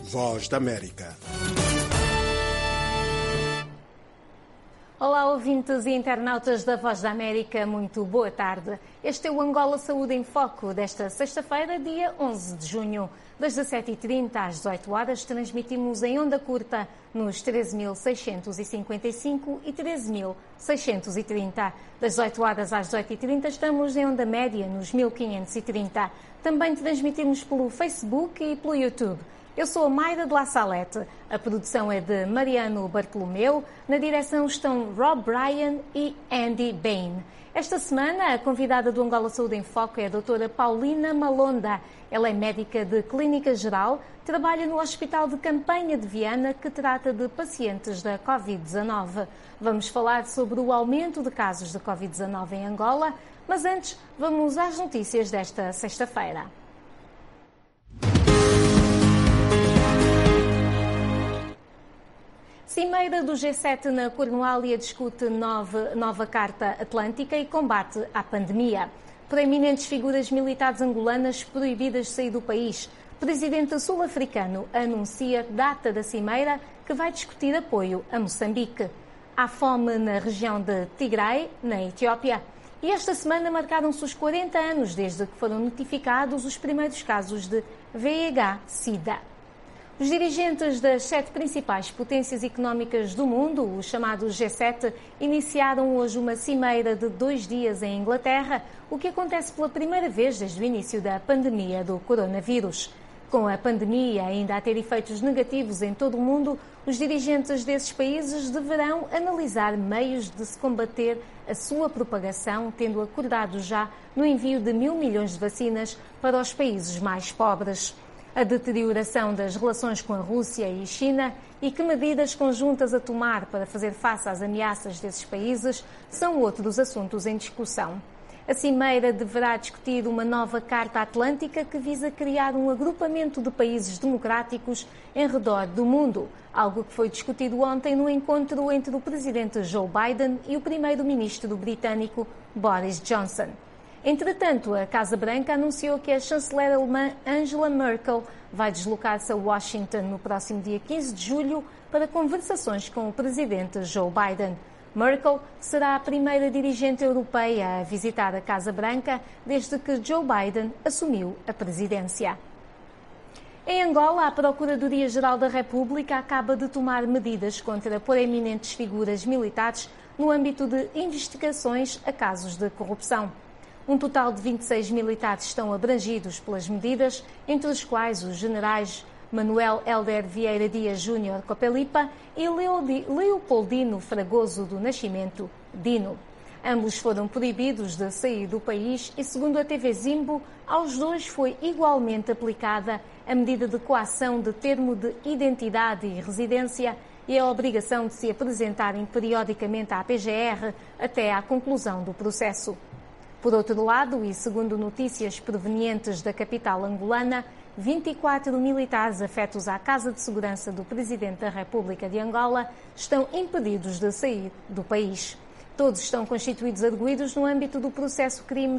Voz da América. Olá, ouvintes e internautas da Voz da América, muito boa tarde. Este é o Angola Saúde em Foco desta sexta-feira, dia 11 de junho. Das 17h30 às 18 horas, transmitimos em onda curta nos 13.655 e 13.630. Das 18 horas às 18h30 estamos em onda média nos 1530. Também transmitimos pelo Facebook e pelo YouTube. Eu sou a Mayra de La Salete. A produção é de Mariano Bartolomeu. Na direção estão Rob Bryan e Andy Bain. Esta semana, a convidada do Angola Saúde em Foco é a doutora Paulina Malonda. Ela é médica de clínica geral, trabalha no Hospital de Campanha de Viana, que trata de pacientes da Covid-19. Vamos falar sobre o aumento de casos de Covid-19 em Angola, mas antes, vamos às notícias desta sexta-feira. Cimeira do G7 na Cornualha discute nova Carta Atlântica e combate à pandemia. Proeminentes figuras militares angolanas proibidas de sair do país. Presidente sul-africano anuncia data da Cimeira que vai discutir apoio a Moçambique. Há fome na região de Tigray, na Etiópia. E esta semana marcaram-se os 40 anos desde que foram notificados os primeiros casos de VIH-Sida. Os dirigentes das 7 principais potências económicas do mundo, o chamado G7, iniciaram hoje uma cimeira de 2 dias em Inglaterra, o que acontece pela primeira vez desde o início da pandemia do coronavírus. Com a pandemia ainda a ter efeitos negativos em todo o mundo, os dirigentes desses países deverão analisar meios de se combater a sua propagação, tendo acordado já no envio de 1.000 milhões de vacinas para os países mais pobres. A deterioração das relações com a Rússia e China e que medidas conjuntas a tomar para fazer face às ameaças desses países são outros assuntos em discussão. A Cimeira deverá discutir uma nova Carta Atlântica que visa criar um agrupamento de países democráticos em redor do mundo, algo que foi discutido ontem no encontro entre o presidente Joe Biden e o primeiro-ministro britânico Boris Johnson. Entretanto, a Casa Branca anunciou que a chanceler alemã Angela Merkel vai deslocar-se a Washington no próximo dia 15 de julho para conversações com o presidente Joe Biden. Merkel será a primeira dirigente europeia a visitar a Casa Branca desde que Joe Biden assumiu a presidência. Em Angola, a Procuradoria-Geral da República acaba de tomar medidas contra proeminentes figuras militares no âmbito de investigações a casos de corrupção. Um total de 26 militares estão abrangidos pelas medidas, entre os quais os generais Manuel Helder Vieira Dias Júnior Copelipa e Leopoldino Fragoso do Nascimento Dino. Ambos foram proibidos de sair do país e, segundo a TV Zimbo, aos dois foi igualmente aplicada a medida de coação de termo de identidade e residência e a obrigação de se apresentarem periodicamente à PGR até à conclusão do processo. Por outro lado, e segundo notícias provenientes da capital angolana, 24 militares afetos à Casa de Segurança do Presidente da República de Angola estão impedidos de sair do país. Todos estão constituídos arguidos no âmbito do processo crime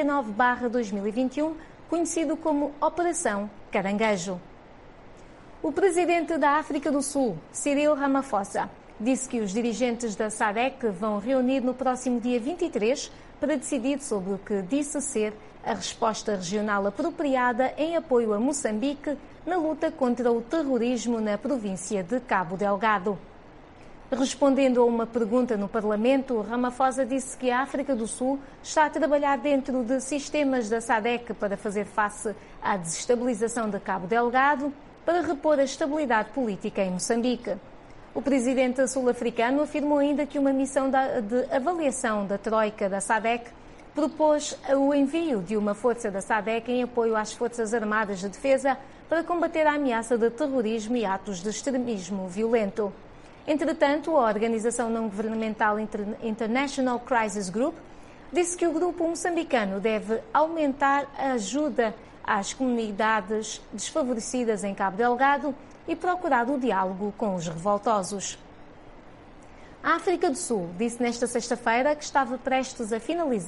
39/2021, conhecido como Operação Caranguejo. O presidente da África do Sul, Cyril Ramaphosa, disse que os dirigentes da SADC vão reunir no próximo dia 23 para decidir sobre o que disse ser a resposta regional apropriada em apoio a Moçambique na luta contra o terrorismo na província de Cabo Delgado. Respondendo a uma pergunta no Parlamento, Ramaphosa disse que a África do Sul está a trabalhar dentro de sistemas da SADC para fazer face à desestabilização de Cabo Delgado, para repor a estabilidade política em Moçambique. O presidente sul-africano afirmou ainda que uma missão de avaliação da Troika da SADC propôs o envio de uma força da SADC em apoio às Forças Armadas de Defesa para combater a ameaça de terrorismo e atos de extremismo violento. Entretanto, a organização não-governamental International Crisis Group disse que o grupo moçambicano deve aumentar a ajuda às comunidades desfavorecidas em Cabo Delgado e procurar o diálogo com os revoltosos. A África do Sul disse nesta sexta-feira que estava prestes a finalizar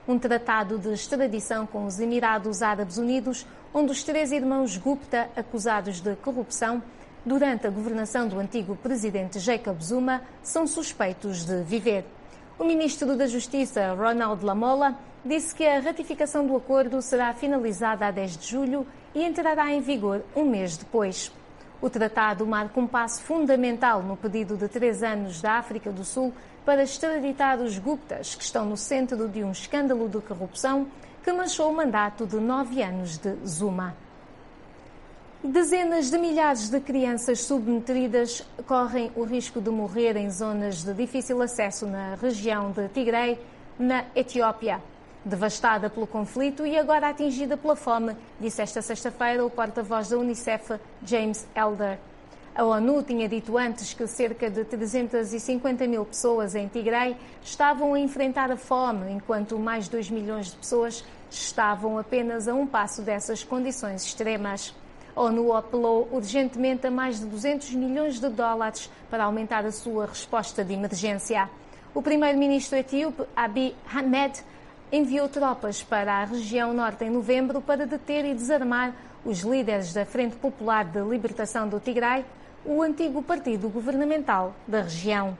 um tratado de extradição com os Emirados Árabes Unidos, onde os 3 irmãos Gupta, acusados de corrupção durante a governação do antigo presidente Jacob Zuma, são suspeitos de viver. O ministro da Justiça, Ronald Lamola, disse que a ratificação do acordo será finalizada a 10 de julho e entrará em vigor um mês depois. O tratado marca um passo fundamental no pedido de 3 anos da África do Sul para extraditar os Guptas, que estão no centro de um escândalo de corrupção que manchou o mandato de 9 anos de Zuma. Dezenas de milhares de crianças subnutridas correm o risco de morrer em zonas de difícil acesso na região de Tigray, na Etiópia. Devastada pelo conflito e agora atingida pela fome, disse esta sexta-feira o porta-voz da Unicef, James Elder. A ONU tinha dito antes que cerca de 350 mil pessoas em Tigray estavam a enfrentar a fome, enquanto mais de 2 milhões de pessoas estavam apenas a um passo dessas condições extremas. A ONU apelou urgentemente a mais de 200 milhões de dólares para aumentar a sua resposta de emergência. O primeiro-ministro etíope, Abiy Ahmed, enviou tropas para a região norte em novembro para deter e desarmar os líderes da Frente Popular de Libertação do Tigray, o antigo partido governamental da região.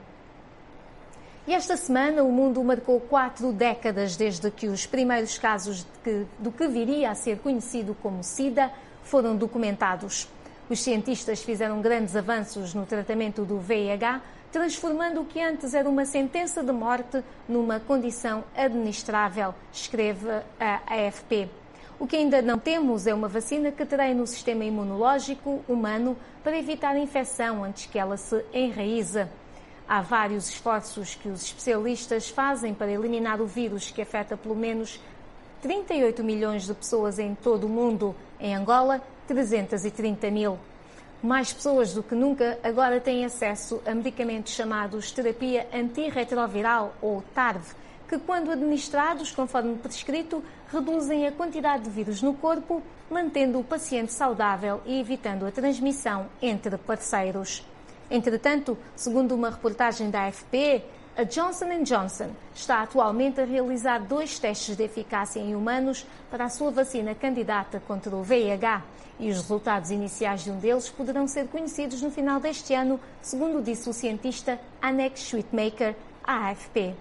E esta semana o mundo marcou 4 décadas desde que os primeiros casos do que viria a ser conhecido como SIDA foram documentados. Os cientistas fizeram grandes avanços no tratamento do VIH, transformando o que antes era uma sentença de morte numa condição administrável, escreve a AFP. O que ainda não temos é uma vacina que treine o sistema imunológico humano para evitar a infecção antes que ela se enraize. Há vários esforços que os especialistas fazem para eliminar o vírus que afeta pelo menos 38 milhões de pessoas em todo o mundo. Em Angola, 330 mil. Mais pessoas do que nunca agora têm acesso a medicamentos chamados terapia antirretroviral ou TARV, que, quando administrados conforme prescrito, reduzem a quantidade de vírus no corpo, mantendo o paciente saudável e evitando a transmissão entre parceiros. Entretanto, segundo uma reportagem da AFP, a Johnson & Johnson está atualmente a realizar 2 testes de eficácia em humanos para a sua vacina candidata contra o VIH e os resultados iniciais de um deles poderão ser conhecidos no final deste ano, segundo disse o cientista Anek Sweetmaker à AFP.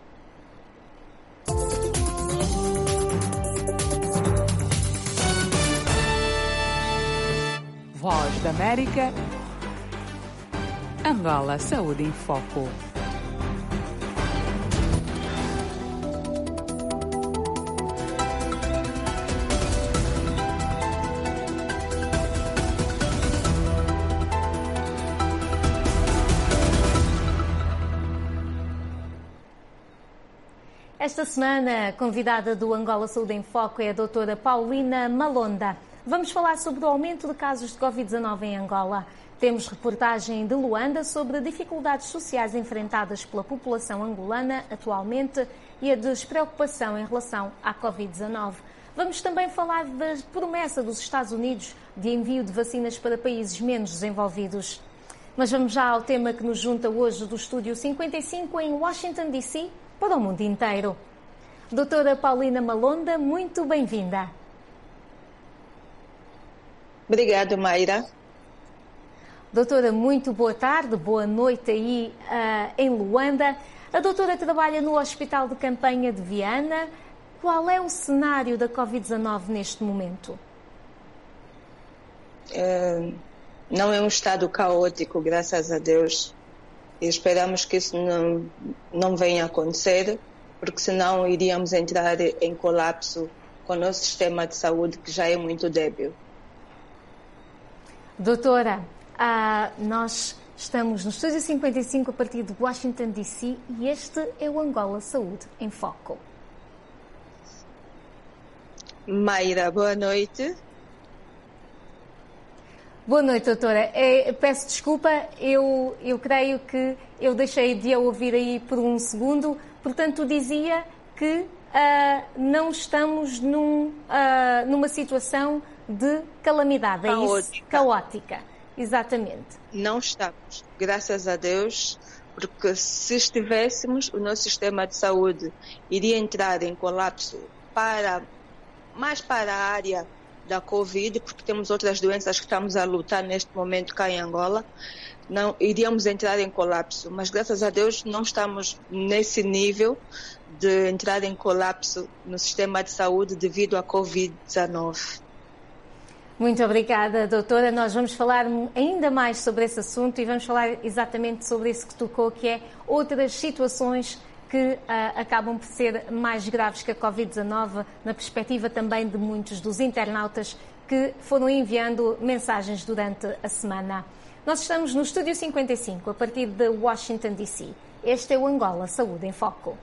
Voz da América, Angola Saúde em Foco. Esta semana, a convidada do Angola Saúde em Foco é a doutora Paulina Malonda. Vamos falar sobre o aumento de casos de Covid-19 em Angola. Temos reportagem de Luanda sobre dificuldades sociais enfrentadas pela população angolana atualmente e a despreocupação em relação à Covid-19. Vamos também falar da promessa dos Estados Unidos de envio de vacinas para países menos desenvolvidos. Mas vamos já ao tema que nos junta hoje do Estúdio 55 em Washington, D.C., para o mundo inteiro. Doutora Paulina Malonda, muito bem-vinda. Obrigada, Mayra. Doutora, muito boa tarde, boa noite aí em Luanda. A doutora trabalha no Hospital de Campanha de Viana. Qual é o cenário da Covid-19 neste momento? Não é um estado caótico, graças a Deus. E esperamos que isso não venha a acontecer, porque senão iríamos entrar em colapso com o nosso sistema de saúde, que já é muito débil. Doutora, nós estamos no Estúdio 55 a partir de Washington, D.C. e este é o Angola Saúde em Foco. Mayra, boa noite. Boa noite, doutora. Peço desculpa, eu creio que eu deixei de a ouvir aí por um segundo. Portanto, dizia que não estamos numa situação de calamidade, caótica. É isso? Caótica, exatamente. Não estamos. Graças a Deus, porque se estivéssemos, o nosso sistema de saúde iria entrar em colapso mais para a área da Covid, porque temos outras doenças que estamos a lutar neste momento cá em Angola, não iríamos entrar em colapso, mas graças a Deus não estamos nesse nível de entrar em colapso no sistema de saúde devido à Covid-19. Muito obrigada, doutora. Nós vamos falar ainda mais sobre esse assunto e vamos falar exatamente sobre isso que tocou, que é outras situações que acabam por ser mais graves que a Covid-19, na perspectiva também de muitos dos internautas que foram enviando mensagens durante a semana. Nós estamos no Estúdio 55, a partir de Washington, D.C. Este é o Angola Saúde em Foco.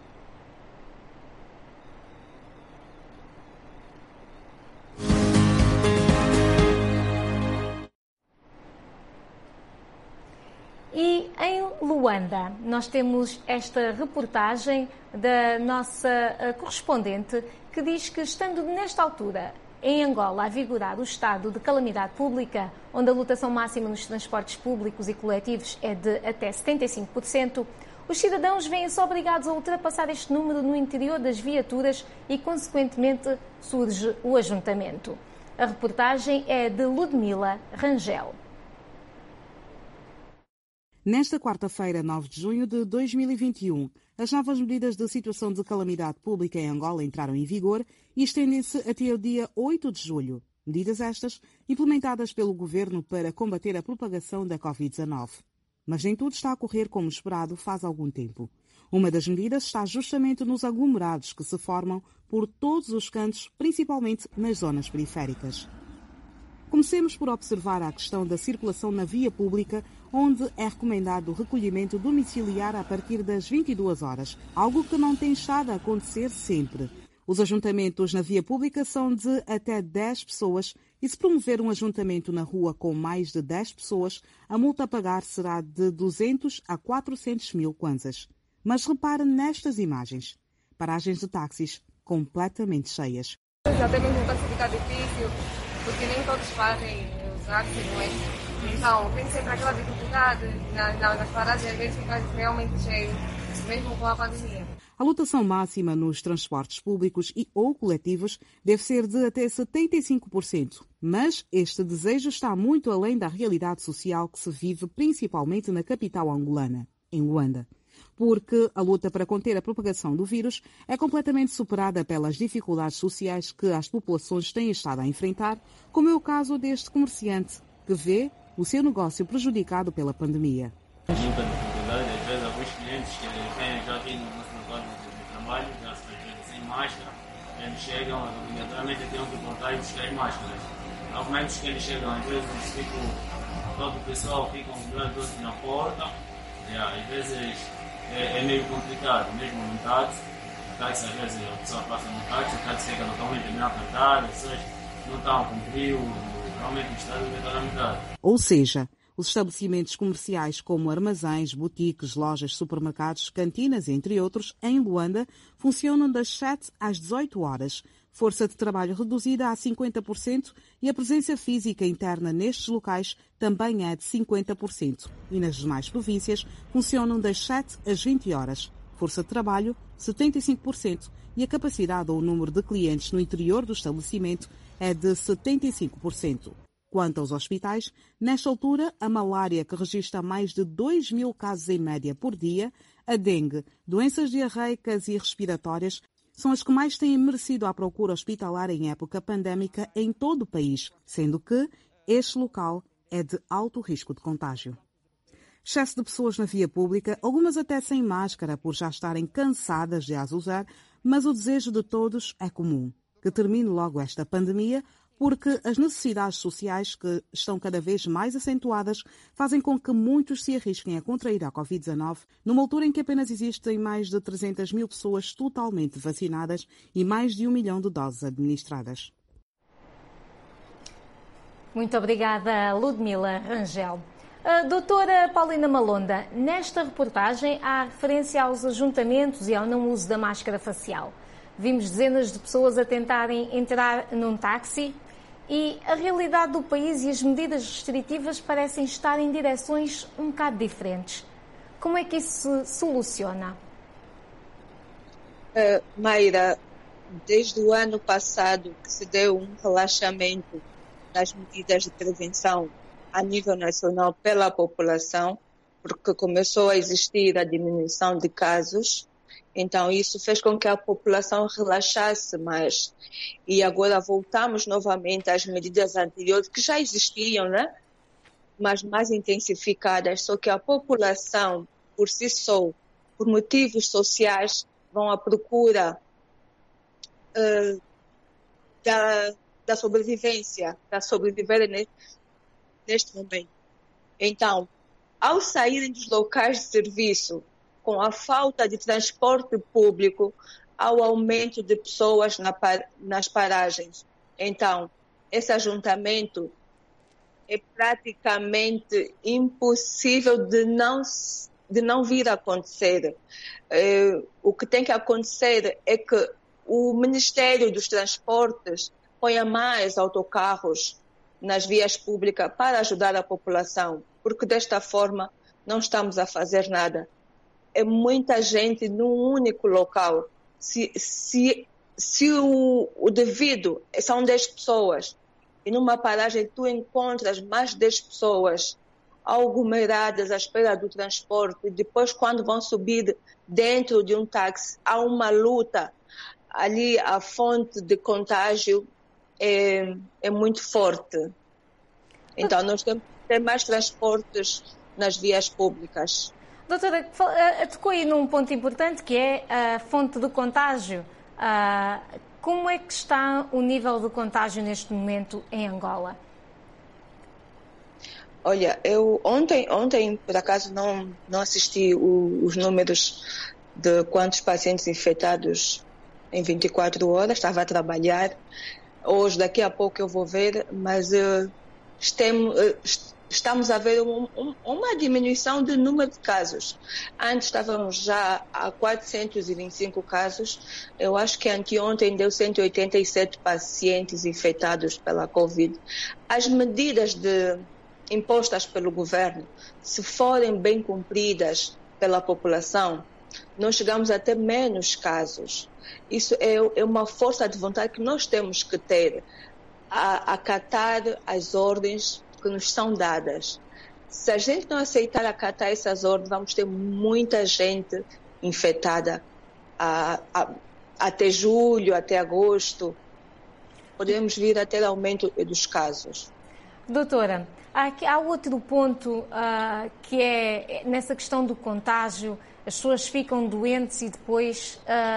E em Luanda, nós temos esta reportagem da nossa correspondente que diz que, estando nesta altura em Angola a vigorar o estado de calamidade pública, onde a lotação máxima nos transportes públicos e coletivos é de até 75%, os cidadãos veem-se obrigados a ultrapassar este número no interior das viaturas e, consequentemente, surge o ajuntamento. A reportagem é de Ludmila Rangel. Nesta quarta-feira, 9 de junho de 2021, as novas medidas de situação de calamidade pública em Angola entraram em vigor e estendem-se até o dia 8 de julho. Medidas estas implementadas pelo Governo para combater a propagação da Covid-19. Mas nem tudo está a correr como esperado faz algum tempo. Uma das medidas está justamente nos aglomerados que se formam por todos os cantos, principalmente nas zonas periféricas. Comecemos por observar a questão da circulação na via pública, onde é recomendado o recolhimento domiciliar a partir das 22 horas, algo que não tem estado a acontecer sempre. Os ajuntamentos na via pública são de até 10 pessoas e se promover um ajuntamento na rua com mais de 10 pessoas, a multa a pagar será de 200 a 400 mil kwanzas. Mas repare nestas imagens. Paragens de táxis completamente cheias. Até mesmo está a ficar difícil, porque nem todos fazem os táxis, não é? Então, tem sempre aquela dificuldade nas paragens, às vezes fica realmente cheio, mesmo com a pandemia. A lotação máxima nos transportes públicos e ou coletivos deve ser de até 75%, mas este desejo está muito além da realidade social que se vive principalmente na capital angolana, em Luanda. Porque a luta para conter a propagação do vírus é completamente superada pelas dificuldades sociais que as populações têm estado a enfrentar, como é o caso deste comerciante, que vê o seu negócio prejudicado pela pandemia. Muita dificuldade, às vezes alguns clientes que vêm já aqui no nosso local de trabalho, já sem máscara, eles chegam, obrigatoriamente têm que voltar e buscar as máscaras. Há momentos que eles chegam, às vezes todo o pessoal fica doce na porta, e às vezes é meio complicado, mesmo no táxi. O táxi, às vezes a pessoa passa no táxi, o táxi chega totalmente meio apertado, as pessoas não estão a cumprir realmente o estado de calamidade. Ou seja, os estabelecimentos comerciais como armazéns, boutiques, lojas, supermercados, cantinas, entre outros, em Luanda, funcionam das 7 às 18 horas. Força de trabalho reduzida a 50% e a presença física interna nestes locais também é de 50%. E nas demais províncias funcionam das 7 às 20 horas. Força de trabalho, 75%. E a capacidade ou o número de clientes no interior do estabelecimento é de 75%. Quanto aos hospitais, nesta altura, a malária, que registra mais de 2.000 casos em média por dia, a dengue, doenças diarreicas e respiratórias, são as que mais têm merecido a procura hospitalar em época pandémica em todo o país, sendo que este local é de alto risco de contágio. Excesso de pessoas na via pública, algumas até sem máscara por já estarem cansadas de as usar, mas o desejo de todos é comum, que termine logo esta pandemia, porque as necessidades sociais, que estão cada vez mais acentuadas, fazem com que muitos se arrisquem a contrair a Covid-19, numa altura em que apenas existem mais de 300 mil pessoas totalmente vacinadas e mais de 1 milhão de doses administradas. Muito obrigada, Ludmila Rangel. Doutora Paulina Malonda, nesta reportagem há referência aos ajuntamentos e ao não uso da máscara facial. Vimos dezenas de pessoas a tentarem entrar num táxi e a realidade do país e as medidas restritivas parecem estar em direções um bocado diferentes. Como é que isso se soluciona? Mayra, desde o ano passado que se deu um relaxamento nas medidas de prevenção a nível nacional pela população, porque começou a existir a diminuição de casos, então isso fez com que a população relaxasse mais. E agora voltamos novamente às medidas anteriores que já existiam, né? Mas mais intensificadas, só que a população, por si só, por motivos sociais, vão à procura da sobrevivência, da sobreviver neste momento. Então, ao saírem dos locais de serviço, com a falta de transporte público, ao aumento de pessoas nas paragens. Então, esse ajuntamento é praticamente impossível de não vir a acontecer. O que tem que acontecer é que o Ministério dos Transportes ponha mais autocarros nas vias públicas para ajudar a população, porque desta forma não estamos a fazer nada. É muita gente num único local. Se o devido são 10 pessoas e numa paragem tu encontras mais 10 pessoas aglomeradas à espera do transporte, e depois quando vão subir dentro de um táxi há uma luta, ali a fonte de contágio é muito forte. Então nós temos que ter mais transportes nas vias públicas. Doutora, tocou aí num ponto importante que é a fonte de contágio. Como é que está o nível de contágio neste momento em Angola? Olha, eu ontem por acaso não assisti os números de quantos pacientes infectados em 24 horas, estava a trabalhar. Hoje, daqui a pouco eu vou ver, mas estamos a ver uma diminuição do número de casos. Antes estávamos já a 425 casos. Eu acho que anteontem deu 187 pacientes infectados pela Covid. As medidas impostas pelo governo, se forem bem cumpridas pela população, nós chegamos a ter menos casos. Isso é uma força de vontade que nós temos que ter, a acatar as ordens que nos são dadas. Se a gente não aceitar acatar essas ordens, vamos ter muita gente infectada até julho, até agosto. Podemos vir a ter aumento dos casos. Doutora, há outro ponto que é nessa questão do contágio. As pessoas ficam doentes e depois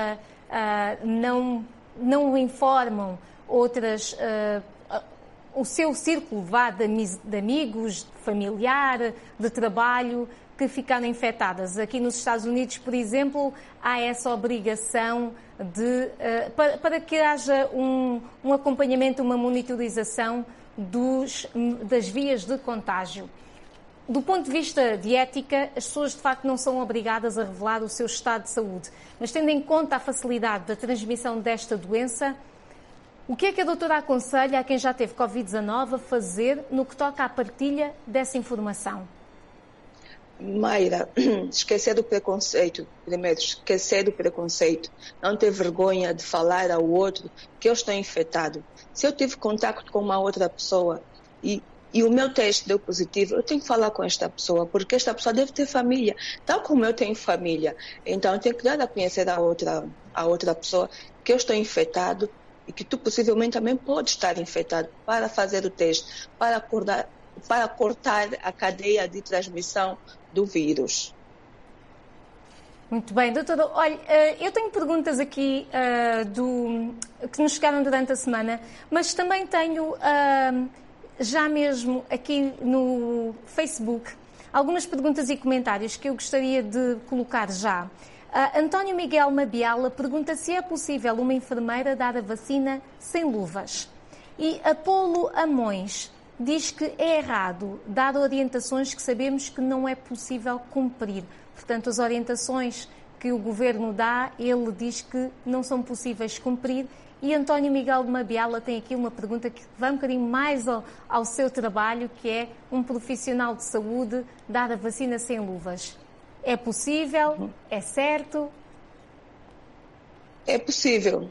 não informam outras, o seu círculo de amigos, de familiar, de trabalho, que ficaram infectadas. Aqui nos Estados Unidos, por exemplo, há essa obrigação para que haja um acompanhamento, uma monitorização das vias de contágio. Do ponto de vista de ética, as pessoas de facto não são obrigadas a revelar o seu estado de saúde, mas tendo em conta a facilidade da transmissão desta doença, o que é que a doutora aconselha a quem já teve Covid-19 a fazer no que toca à partilha dessa informação? Mayra, esquecer do preconceito. Primeiro, esquecer do preconceito. Não ter vergonha de falar ao outro que eu estou infectado. Se eu tive contato com uma outra pessoa e o meu teste deu positivo, eu tenho que falar com esta pessoa, porque esta pessoa deve ter família, tal como eu tenho família. Então, eu tenho que dar a conhecer a outra pessoa que eu estou infectado e que tu possivelmente também pode estar infectado, para fazer o teste, para cortar a cadeia de transmissão do vírus. Muito bem, doutora. Olha, eu tenho perguntas aqui que nos chegaram durante a semana, mas também tenho já mesmo aqui no Facebook algumas perguntas e comentários que eu gostaria de colocar já. António Miguel Mabiala pergunta se é possível uma enfermeira dar a vacina sem luvas. E Apolo Amões diz que é errado dar orientações que sabemos que não é possível cumprir. Portanto, as orientações que o Governo dá, ele diz que não são possíveis cumprir. E António Miguel de Mabiala tem aqui uma pergunta que vai um bocadinho mais ao seu trabalho, que é um profissional de saúde dar a vacina sem luvas. É possível? É certo? É possível.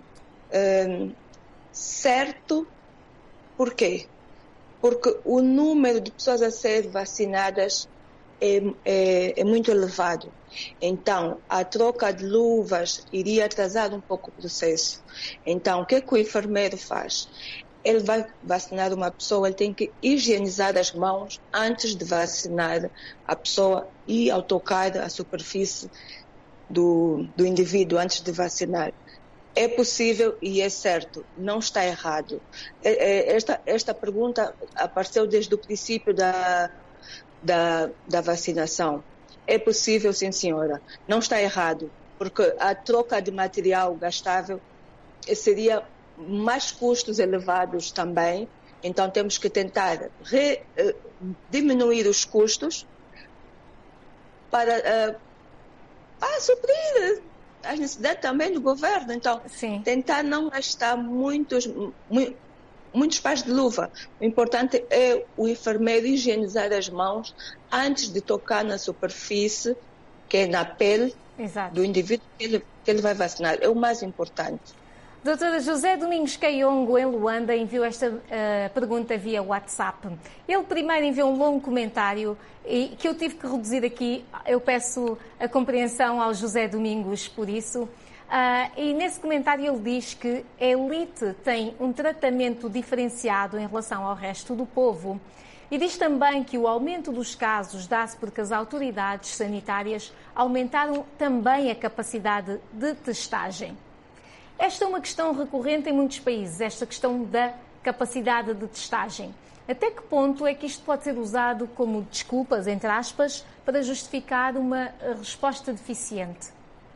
Certo, por quê? Porque o número de pessoas a ser vacinadas é muito elevado. Então, a troca de luvas iria atrasar um pouco o processo. Então, o que o enfermeiro faz? Ele vai vacinar uma pessoa, ele tem que higienizar as mãos antes de vacinar a pessoa e ao tocar a superfície do indivíduo antes de vacinar. É possível e é certo, não está errado. Esta pergunta apareceu desde o princípio da vacinação. É possível, sim senhora, não está errado, porque a troca de material gastável seria mais custos elevados também, então temos que tentar diminuir os custos para suprir as necessidades também do governo. Então, sim, tentar não gastar muitos pares de luva. O importante é o enfermeiro higienizar as mãos antes de tocar na superfície, que é na pele exato, do indivíduo que ele vai vacinar. É o mais importante. Doutora José Domingos Kaiongo, em Luanda, enviou esta pergunta via WhatsApp. Ele primeiro enviou um longo comentário que eu tive que reduzir aqui. Eu peço a compreensão ao José Domingos por isso. E nesse comentário ele diz que a elite tem um tratamento diferenciado em relação ao resto do povo. E diz também que o aumento dos casos dá-se porque as autoridades sanitárias aumentaram também a capacidade de testagem. Esta é uma questão recorrente em muitos países, esta questão da capacidade de testagem. Até que ponto é que isto pode ser usado como desculpas, entre aspas, para justificar uma resposta deficiente?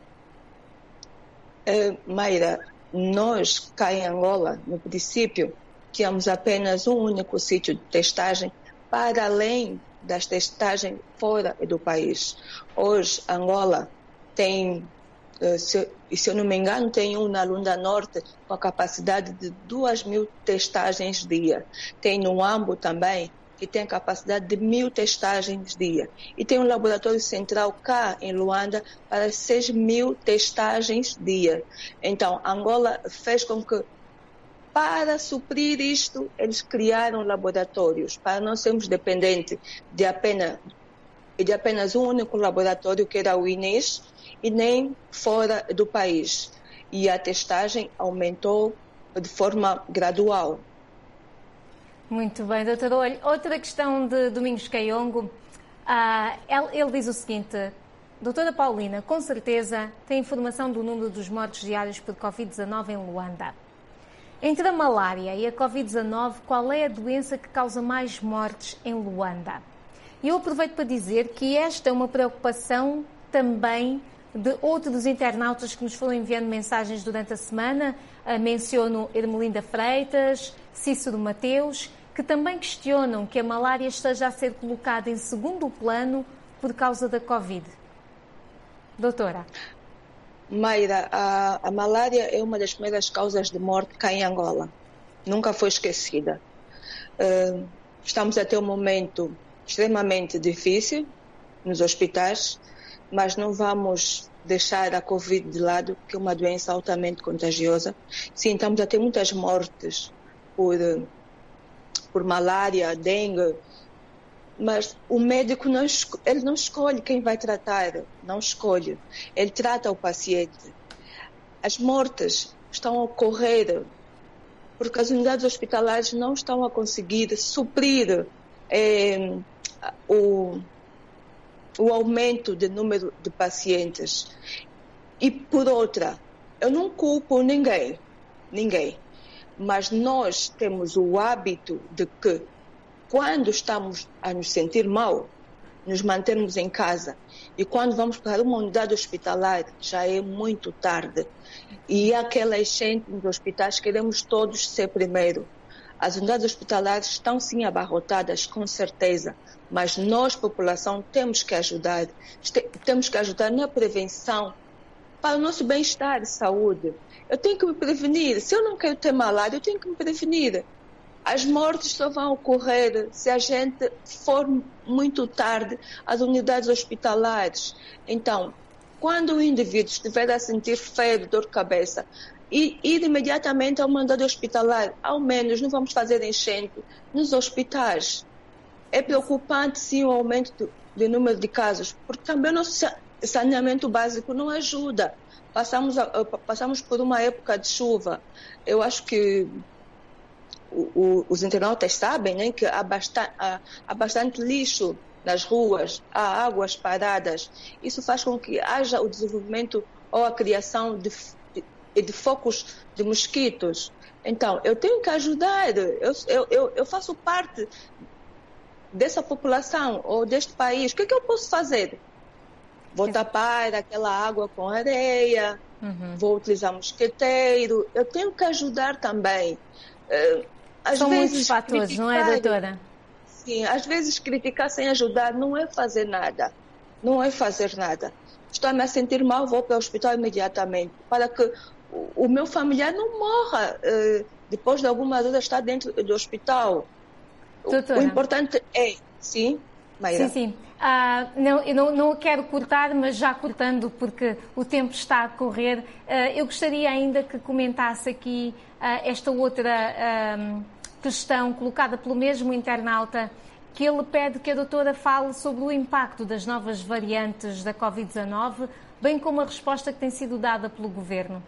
Mayra, nós cá em Angola, no princípio, tínhamos apenas um único sítio de testagem para além das testagens fora do país. Hoje, Angola tem... Se eu não me engano, tem um na Luanda Norte com a capacidade de 2.000 testagens dia. Tem no Ambo também, que tem a capacidade de 1.000 testagens dia. E tem um laboratório central cá em Luanda para 6.000 testagens dia. Então, Angola fez com que, para suprir isto, eles criaram laboratórios, para não sermos dependentes de apenas um único laboratório, que era o INES, e nem fora do país. E a testagem aumentou de forma gradual. Muito bem, doutor. Olha, outra questão de Domingos Kaiongo. Ele diz o seguinte: doutora Paulina, com certeza tem informação do número dos mortos diários por Covid-19 em Luanda. Entre a malária e a Covid-19, qual é a doença que causa mais mortes em Luanda? E eu aproveito para dizer que esta é uma preocupação também de outros internautas que nos foram enviando mensagens durante a semana. Menciono Ermelinda Freitas, Cícero Mateus, que também questionam que a malária esteja a ser colocada em segundo plano por causa da Covid. Doutora. Mayra, a malária é uma das primeiras causas de morte cá em Angola. Nunca foi esquecida. Estamos a ter um momento extremamente difícil nos hospitais, mas não vamos deixar a Covid de lado, que é uma doença altamente contagiosa. Sim, estamos a ter muitas mortes por malária, dengue, mas o médico ele não escolhe quem vai tratar, não escolhe. Ele trata o paciente. As mortes estão a ocorrer porque as unidades hospitalares não estão a conseguir suprir o aumento de número de pacientes. E por outra, eu não culpo ninguém, mas nós temos o hábito de que, quando estamos a nos sentir mal, nos mantermos em casa, e quando vamos para uma unidade hospitalar já é muito tarde, e aquela enchente nos hospitais, queremos todos ser primeiro. As unidades hospitalares estão sim abarrotadas, com certeza, mas nós, população, temos que ajudar na prevenção para o nosso bem-estar e saúde. Eu tenho que me prevenir. Se eu não quero ter malária, eu tenho que me prevenir. As mortes só vão ocorrer se a gente for muito tarde às unidades hospitalares. Então, quando o indivíduo estiver a sentir febre, dor de cabeça, ir imediatamente ao mandado hospitalar, ao menos não vamos fazer enchente nos hospitais. É preocupante, sim, o aumento do número de casos, porque também o nosso saneamento básico não ajuda. Passamos por uma época de chuva. Eu acho que os internautas sabem, né, que há bastante lixo nas ruas, há águas paradas. Isso faz com que haja o desenvolvimento ou a criação de focos de mosquitos. Então, eu tenho que ajudar. Eu faço parte dessa população ou deste país. O que é que eu posso fazer? Vou tapar aquela água com areia, vou utilizar mosqueteiro. Eu tenho que ajudar também. São muitos fatores, não é, doutora? Sim, às vezes criticar sem ajudar não é fazer nada. Não é fazer nada. Estou-me a sentir mal, vou para o hospital imediatamente, para que o meu familiar não morra depois de algumas horas estar dentro do hospital. Doutora. O importante é... Sim, Mayra? Sim. Eu não quero cortar, mas já cortando, porque o tempo está a correr, eu gostaria ainda que comentasse aqui esta outra questão colocada pelo mesmo internauta, que ele pede que a doutora fale sobre o impacto das novas variantes da Covid-19, bem como a resposta que tem sido dada pelo Governo.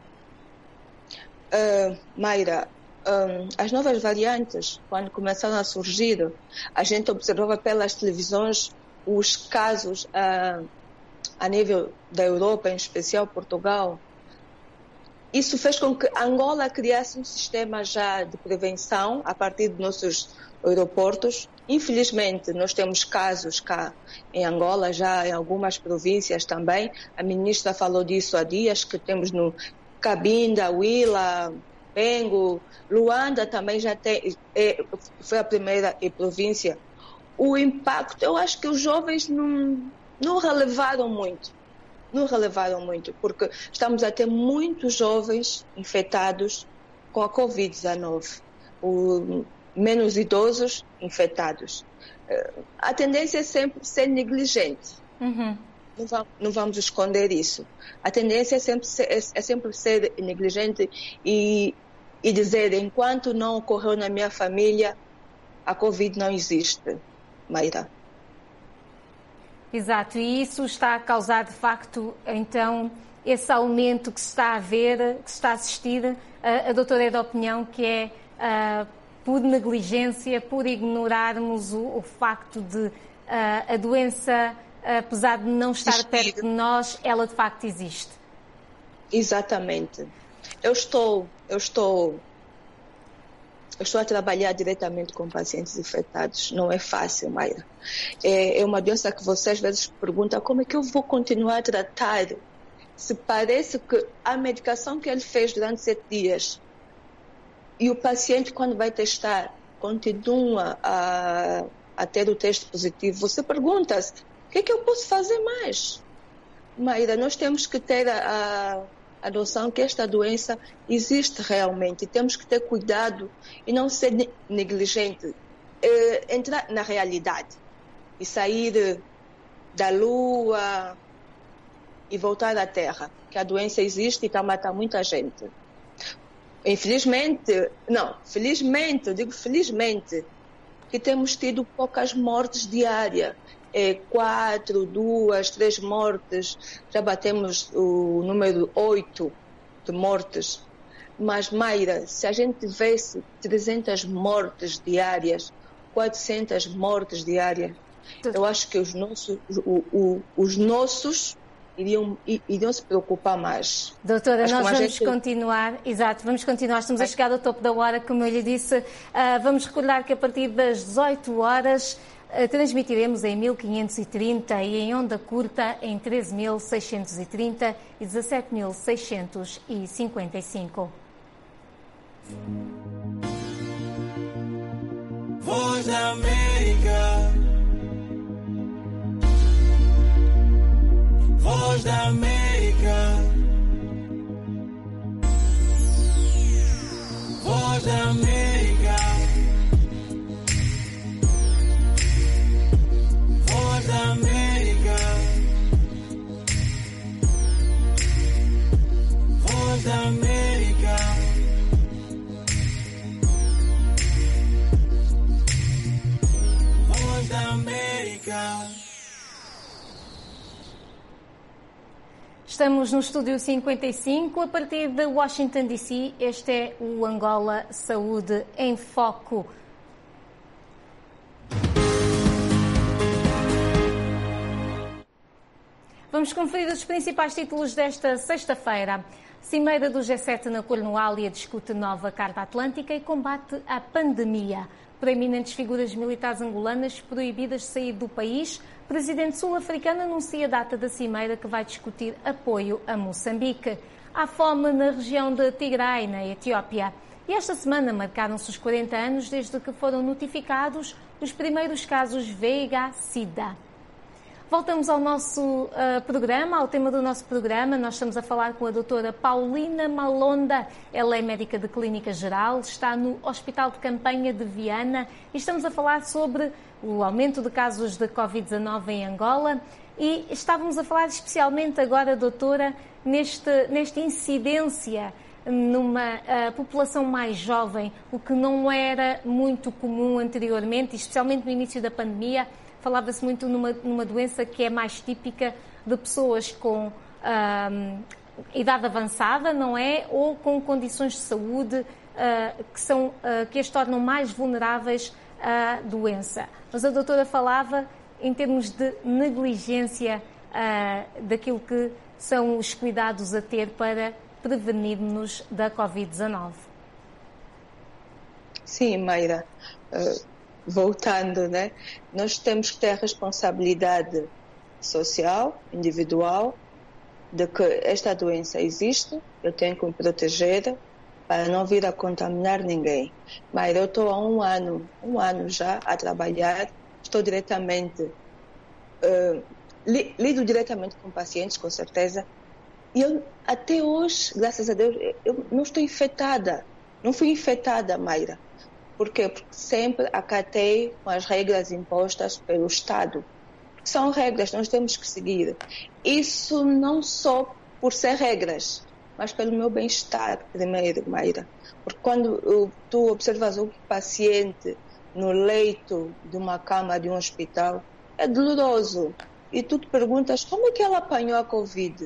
Mayra, as novas variantes, quando começaram a surgir, a gente observava pelas televisões os casos a nível da Europa, em especial Portugal. Isso fez com que Angola criasse um sistema já de prevenção a partir dos nossos aeroportos. Infelizmente, nós temos casos cá em Angola, já em algumas províncias também. A ministra falou disso há dias, que temos no Cabinda, Huila, Bengo, Luanda também já tem, foi a primeira província. O impacto, eu acho que os jovens não relevaram muito. Não relevaram muito, porque estamos a ter muitos jovens infectados com a Covid-19, menos idosos infectados. A tendência é sempre ser negligente. Não vamos esconder isso. A tendência é sempre ser negligente e dizer, enquanto não ocorreu na minha família, a Covid não existe, Mayra. Exato, e isso está a causar, de facto, então, esse aumento que se está a ver, que se está a assistir. A doutora é da opinião que é por negligência, por ignorarmos o facto de a doença, apesar de não estar perto de nós, ela de facto existe. Exatamente. Eu estou a trabalhar diretamente com pacientes infectados. Não é fácil, Mayra. É uma doença que você às vezes pergunta como é que eu vou continuar a tratar se parece que a medicação que ele fez durante 7 dias e o paciente, quando vai testar, continua a ter o teste positivo. Você pergunta-se, o que é que eu posso fazer mais? Mayra, nós temos que ter a noção que esta doença existe realmente. Temos que ter cuidado e não ser negligente. Entrar na realidade e sair da Lua e voltar à Terra. Que a doença existe e está a matar muita gente. Felizmente, que temos tido poucas mortes diárias. 4, 2, 3 mortes, já batemos o número 8 de mortes. Mas, Mayra, se a gente tivesse 300 mortes diárias, 400 mortes diárias, eu acho que os nossos iriam se preocupar mais. Doutora, nós vamos continuar, vamos continuar, estamos a chegar ao topo da hora, como eu lhe disse. Vamos recordar que a partir das 18 horas transmitiremos em 1530 e em onda curta em 13.630 e 17.655. Voz da América. Voz da América. Voz da América. América. Estamos no Estúdio 55, a partir de Washington, D.C. Este é o Angola Saúde em Foco. Vamos conferir os principais títulos desta sexta-feira. Cimeira do G7 na Cornuálea discute nova Carta Atlântica e combate a pandemia. Proeminentes figuras militares angolanas proibidas de sair do país. Presidente sul-africano anuncia a data da cimeira que vai discutir apoio a Moçambique. Há fome na região de Tigray, na Etiópia. E esta semana marcaram-se os 40 anos desde que foram notificados os primeiros casos VIH-Sida. Voltamos ao nosso programa, ao tema do nosso programa. Nós estamos a falar com a doutora Paulina Malonda. Ela é médica de clínica geral, está no Hospital de Campanha de Viana e estamos a falar sobre o aumento de casos de Covid-19 em Angola e estávamos a falar especialmente agora, doutora, nesta incidência numa população mais jovem, o que não era muito comum anteriormente, especialmente no início da pandemia. Falava-se muito numa doença que é mais típica de pessoas com idade avançada, não é? Ou com condições de saúde que as tornam mais vulneráveis à doença. Mas a doutora falava em termos de negligência daquilo que são os cuidados a ter para prevenir-nos da Covid-19. Sim, Mayra. Voltando, né? Nós temos que ter a responsabilidade social, individual, de que esta doença existe, eu tenho que me proteger para não vir a contaminar ninguém. Mas eu estou há um ano já a trabalhar, estou diretamente, lido diretamente com pacientes, com certeza, e eu, até hoje, graças a Deus, eu não estou infectada, não fui infectada, Mayra. Por quê? Porque sempre acatei com as regras impostas pelo Estado. São regras que nós temos que seguir. Isso não só por ser regras, mas pelo meu bem-estar, primeiro, Mayra. Porque quando tu observas um paciente no leito de uma cama de um hospital, é doloroso. E tu te perguntas como é que ela apanhou a Covid.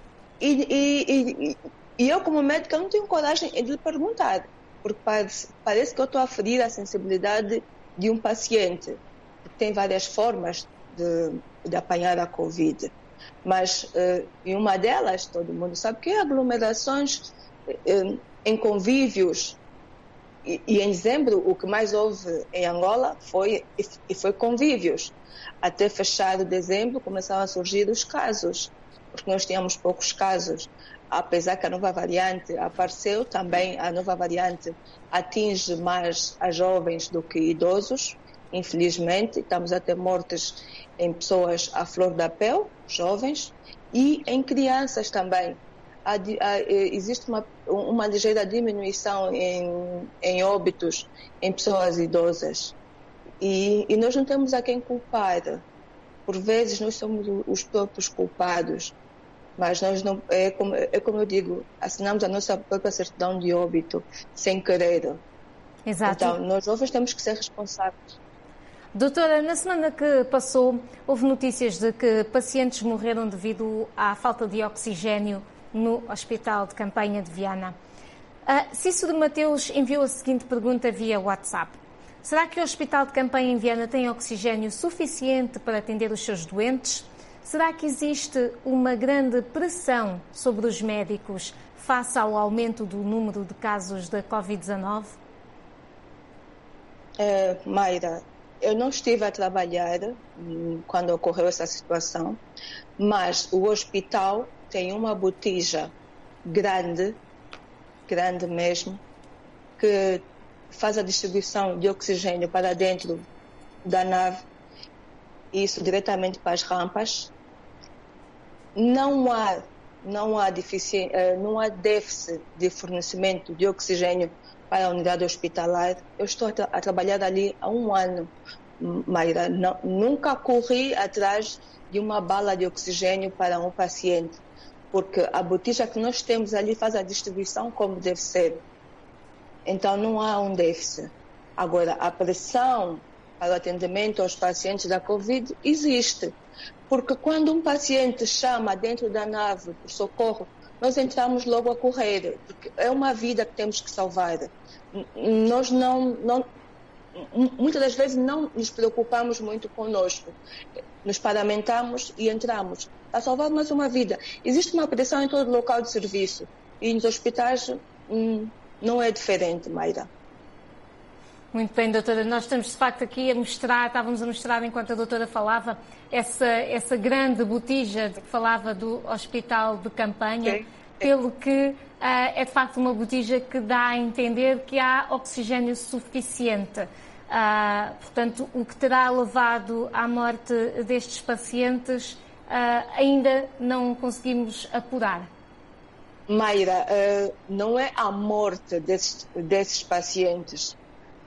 E eu, como médica, não tenho coragem de lhe perguntar. Porque parece que eu estou a ferir a sensibilidade de um paciente. Porque tem várias formas de apanhar a Covid. Mas em uma delas, todo mundo sabe que é aglomerações em convívios. E em dezembro, o que mais houve em Angola foi convívios. Até fechado dezembro, começaram a surgir os casos. Porque nós tínhamos poucos casos. Apesar que a nova variante apareceu, também a nova variante atinge mais a jovens do que idosos, infelizmente. Estamos a ter mortes em pessoas à flor da pele, jovens, e em crianças também. Existe uma ligeira diminuição em óbitos em pessoas idosas. E nós não temos a quem culpar. Por vezes nós somos os próprios culpados. Mas nós não, é como eu digo, assinamos a nossa própria certidão de óbito, sem querer. Exato. Então, nós jovens temos que ser responsáveis. Doutora, na semana que passou, houve notícias de que pacientes morreram devido à falta de oxigênio no Hospital de Campanha de Viana. Cícero Mateus enviou a seguinte pergunta via WhatsApp. Será que o Hospital de Campanha em Viana tem oxigênio suficiente para atender os seus doentes? Será que existe uma grande pressão sobre os médicos face ao aumento do número de casos da Covid-19? Mayra, eu não estive a trabalhar quando ocorreu essa situação, mas o hospital tem uma botija grande mesmo, que faz a distribuição de oxigênio para dentro da nave, isso diretamente para as rampas. Não há déficit de fornecimento de oxigênio para a unidade hospitalar. Eu estou a trabalhar ali há um ano, Mayra. Nunca corri atrás de uma bala de oxigênio para um paciente, porque a botija que nós temos ali faz a distribuição como deve ser. Então não há um déficit. Agora, a pressão para o atendimento aos pacientes da Covid existe. Porque quando um paciente chama dentro da nave por socorro, nós entramos logo a correr, porque é uma vida que temos que salvar. Nós muitas das vezes não nos preocupamos muito conosco. Nos paramentamos e entramos para salvar mais uma vida. Existe uma pressão em todo local de serviço e nos hospitais não é diferente, Mayra. Muito bem, doutora. Nós estamos, de facto, aqui estávamos a mostrar, enquanto a doutora falava, essa grande botija que falava do hospital de campanha, sim, pelo que é, de facto, uma botija que dá a entender que há oxigênio suficiente. Portanto, o que terá levado à morte destes pacientes ainda não conseguimos apurar. Mayra, não é a morte desses pacientes.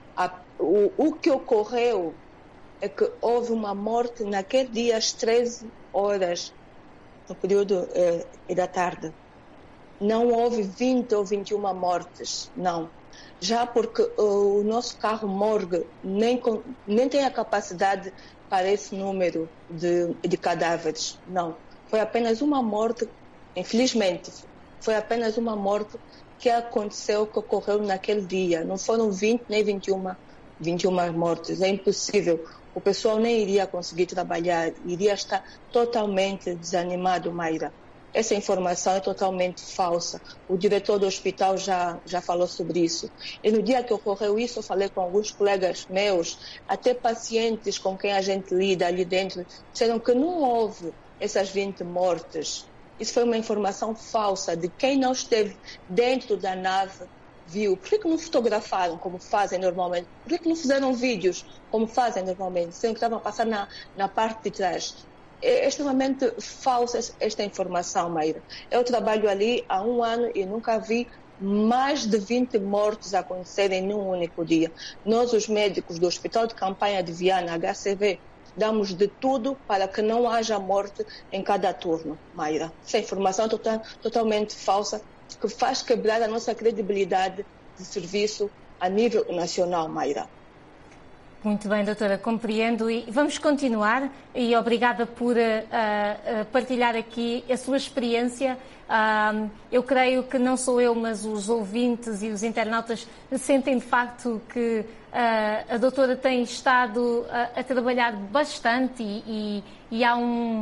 O que ocorreu é que houve uma morte naquele dia às 13 horas, no período da tarde. Não houve 20 ou 21 mortes, não. Já porque o nosso carro morgue nem tem a capacidade para esse número de cadáveres, não. Foi apenas uma morte, infelizmente, foi apenas uma morte que aconteceu, que ocorreu naquele dia. Não foram 20 nem 21 mortes. É impossível. O pessoal nem iria conseguir trabalhar, iria estar totalmente desanimado, Mayra. Essa informação é totalmente falsa. O diretor do hospital já falou sobre isso. E no dia que ocorreu isso, eu falei com alguns colegas meus, até pacientes com quem a gente lida ali dentro, disseram que não houve essas 20 mortes. Isso foi uma informação falsa de quem não esteve dentro da nave, viu. Por que não fotografaram como fazem normalmente? Por que não fizeram vídeos como fazem normalmente, sendo que estavam a passar na parte de trás? É extremamente falsa esta informação, Mayra. Eu trabalho ali há 1 ano e nunca vi mais de 20 mortes acontecerem num único dia. Nós, os médicos do Hospital de Campanha de Viana, HCV, damos de tudo para que não haja morte em cada turno, Mayra. Essa informação é totalmente falsa, que faz quebrar a nossa credibilidade de serviço a nível nacional, Mayra. Muito bem, doutora, compreendo e vamos continuar e obrigada por partilhar aqui a sua experiência. Eu creio que não sou eu, mas os ouvintes e os internautas sentem de facto que a doutora tem estado a trabalhar bastante e há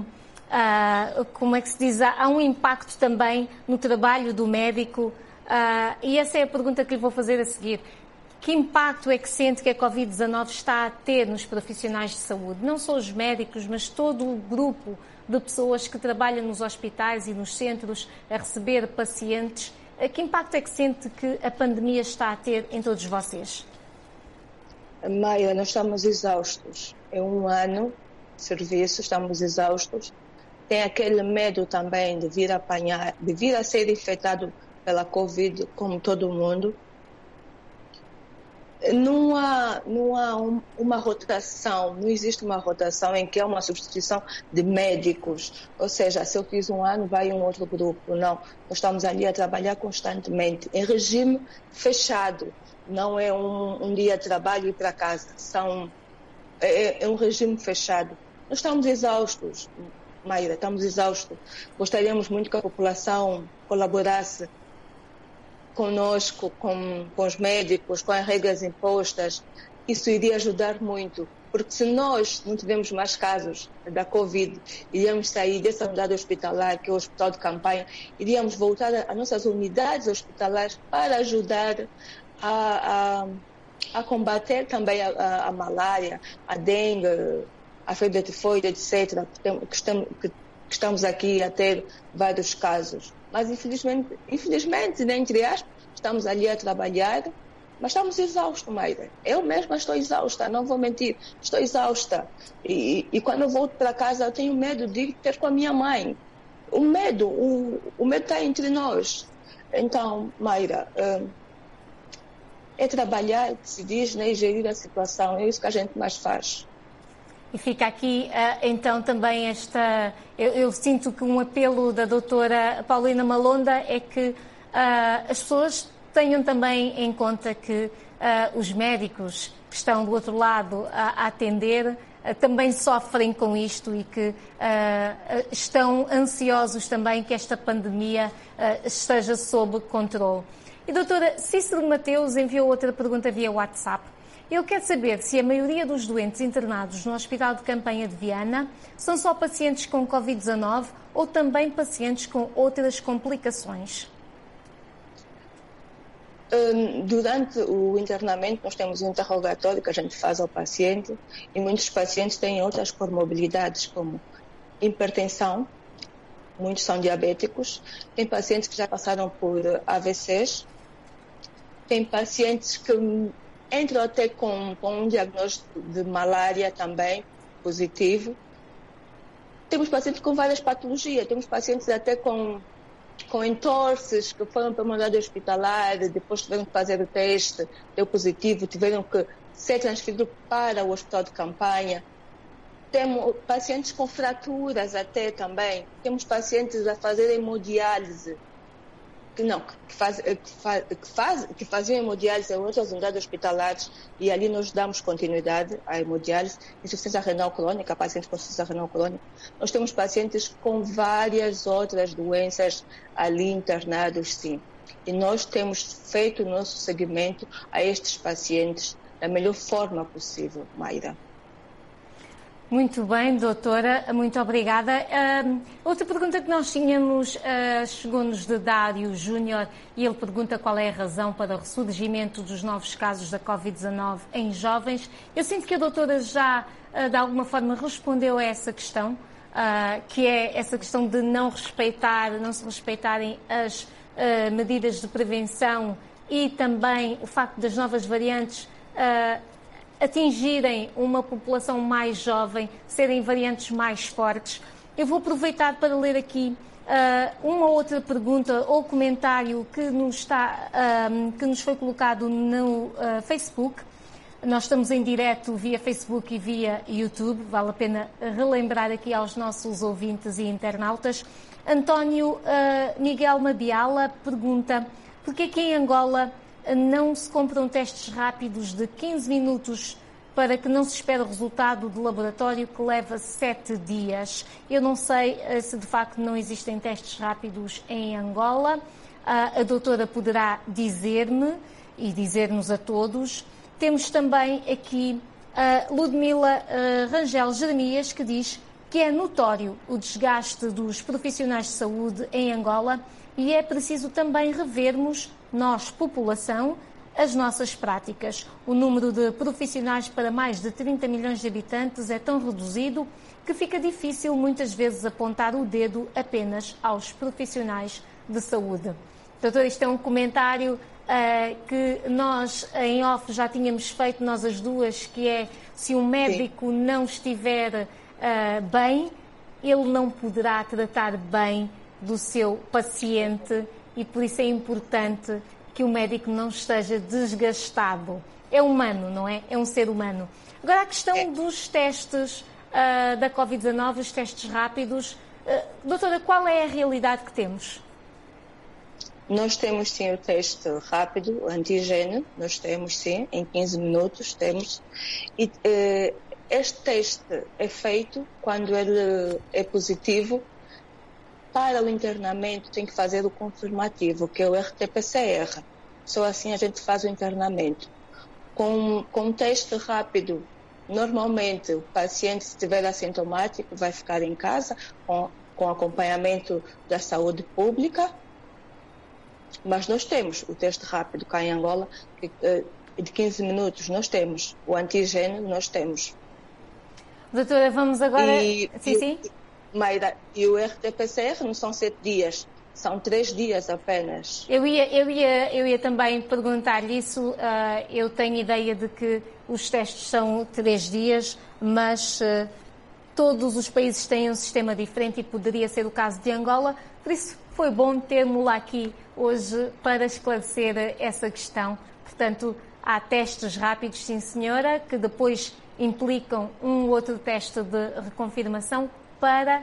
como é que se diz, há um impacto também no trabalho do médico e essa é a pergunta que lhe vou fazer a seguir. Que impacto é que sente que a Covid-19 está a ter nos profissionais de saúde? Não só os médicos, mas todo o grupo de pessoas que trabalham nos hospitais e nos centros a receber pacientes. Que impacto é que sente que a pandemia está a ter em todos vocês? Maia, nós estamos exaustos. É 1 ano de serviço, estamos exaustos. Tem aquele medo também de vir a ser infectado pela Covid, como todo mundo. Não há uma rotação, não existe uma rotação em que há uma substituição de médicos. Ou seja, se eu fiz 1 ano, vai um outro grupo. Não, nós estamos ali a trabalhar constantemente, em regime fechado. Não é um dia de trabalho e ir para casa. É um regime fechado. Nós estamos exaustos, Mayra, estamos exaustos. Gostaríamos muito que a população colaborasse conosco, com os médicos, com as regras impostas. Isso iria ajudar muito, porque se nós não tivermos mais casos da Covid, iríamos sair dessa unidade hospitalar, que é o Hospital de Campanha, iríamos voltar às nossas unidades hospitalares para ajudar a combater também a malária, a dengue, a febre tifoide, etc., que estamos aqui a ter vários casos. Mas infelizmente, né, entre aspas, estamos ali a trabalhar, mas estamos exaustos, Mayra. Eu mesma estou exausta, não vou mentir, estou exausta. E quando eu volto para casa, eu tenho medo de ter com a minha mãe. O medo está entre nós. Então, Mayra, é trabalhar, que se diz, né, e gerir a situação. É isso que a gente mais faz. E fica aqui, então, também eu sinto que um apelo da doutora Paulina Malonda é que as pessoas tenham também em conta que os médicos que estão do outro lado a atender também sofrem com isto e que estão ansiosos também que esta pandemia esteja sob controle. E doutora, Cícero Mateus enviou outra pergunta via WhatsApp. Ele quer saber se a maioria dos doentes internados no Hospital de Campanha de Viana são só pacientes com Covid-19 ou também pacientes com outras complicações. Durante o internamento, nós temos um interrogatório que a gente faz ao paciente e muitos pacientes têm outras comorbilidades, como hipertensão, muitos são diabéticos, tem pacientes que já passaram por AVCs, tem pacientes que entram até com um diagnóstico de malária também positivo. Temos pacientes com várias patologias, temos pacientes até com entorses que foram para uma unidade hospitalar, depois tiveram que fazer o teste, deu positivo, tiveram que ser transferidos para o hospital de campanha. Temos pacientes com fraturas até também. Temos pacientes a fazer hemodiálise, que faziam hemodiálise em outras unidades hospitalares e ali nós damos continuidade à hemodiálise. Insuficiência renal crônica, pacientes com insuficiência renal crônica. Nós temos pacientes com várias outras doenças ali internados, sim. E nós temos feito o nosso seguimento a estes pacientes da melhor forma possível, Mayra. Muito bem, doutora, muito obrigada. Outra pergunta que nós tínhamos chegou-nos de Dário Júnior e ele pergunta qual é a razão para o ressurgimento dos novos casos da Covid-19 em jovens. Eu sinto que a doutora já, de alguma forma, respondeu a essa questão, que é essa questão de não se respeitarem as medidas de prevenção e também o facto das novas variantes atingirem uma população mais jovem, serem variantes mais fortes. Eu vou aproveitar para ler aqui uma outra pergunta ou comentário que nos foi colocado no Facebook. Nós estamos em direto via Facebook e via YouTube, vale a pena relembrar aqui aos nossos ouvintes e internautas. António Miguel Mabiala pergunta porque é que em Angola não se compram testes rápidos de 15 minutos para que não se espere o resultado do laboratório que leva 7 dias. Eu não sei se de facto não existem testes rápidos em Angola. A doutora poderá dizer-me e dizer-nos a todos. Temos também aqui a Ludmila Rangel Jeremias, que diz que é notório o desgaste dos profissionais de saúde em Angola e é preciso também revermos, nós, população, as nossas práticas. O número de profissionais para mais de 30 milhões de habitantes é tão reduzido que fica difícil muitas vezes apontar o dedo apenas aos profissionais de saúde. Doutora, isto é um comentário que nós em off já tínhamos feito, nós as duas, que é se um médico não estiver bem, ele não poderá tratar bem do seu paciente e por isso é importante que o médico não esteja desgastado. É humano, não é? É um ser humano. Agora, a questão dos testes da Covid-19, os testes rápidos. Doutora, qual é a realidade que temos? Nós temos, sim, o teste rápido, o antígeno. Nós temos, sim, em 15 minutos temos. E este teste é feito quando ele é positivo. Para o internamento tem que fazer o confirmativo, que é o RT-PCR. Só assim a gente faz o internamento. Com um teste rápido, normalmente o paciente, se estiver assintomático, vai ficar em casa com acompanhamento da saúde pública. Mas nós temos o teste rápido cá em Angola, de 15 minutos nós temos. O antígeno nós temos. Doutora, vamos agora... Sim. Mayra, e o RT-PCR não são 7 dias, são 3 dias apenas. Eu ia também perguntar-lhe isso. Eu tenho ideia de que os testes são 3 dias, mas todos os países têm um sistema diferente e poderia ser o caso de Angola. Por isso foi bom termos-la aqui hoje para esclarecer essa questão. Portanto, há testes rápidos, sim senhora, que depois implicam um outro teste de reconfirmação para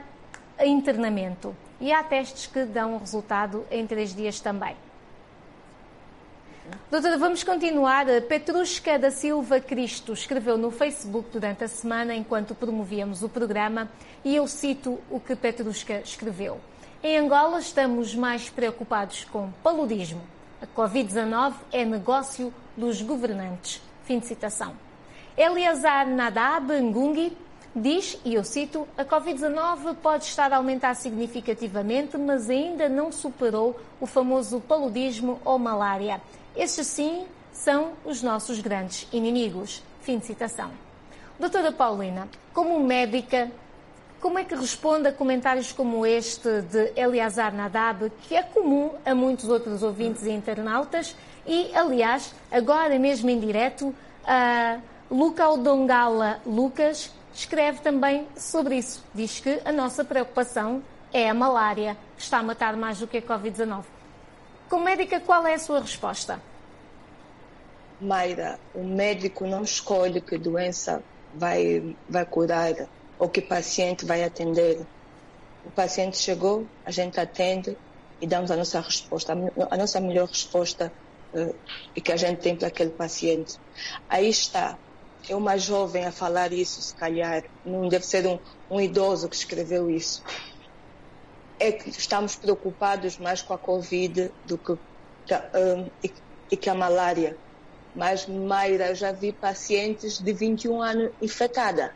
internamento. E há testes que dão o resultado em 3 dias também. Doutora, vamos continuar. Petrushka da Silva Cristo escreveu no Facebook durante a semana, enquanto promovíamos o programa, e eu cito o que Petrushka escreveu. Em Angola estamos mais preocupados com paludismo. A Covid-19 é negócio dos governantes. Fim de citação. Eleazar Nadab Ngungi diz, e eu cito, a Covid-19 pode estar a aumentar significativamente, mas ainda não superou o famoso paludismo ou malária. Estes, sim, são os nossos grandes inimigos. Fim de citação. Doutora Paulina, como médica, como é que responde a comentários como este de Eleazar Nadab, que é comum a muitos outros ouvintes e internautas, e, aliás, agora mesmo em direto, a Luca Odongala Lucas escreve também sobre isso. Diz que a nossa preocupação é a malária, que está a matar mais do que a Covid-19. Como médica, qual é a sua resposta? Mayra, o médico não escolhe que doença vai curar ou que paciente vai atender. O paciente chegou, a gente atende e damos a nossa resposta, a nossa melhor resposta que a gente tem para aquele paciente. Aí está. É uma jovem a falar isso, se calhar. Não deve ser um idoso que escreveu isso. É que estamos preocupados mais com a Covid do que a malária. Mas, Mayra, eu já vi pacientes de 21 anos infectada.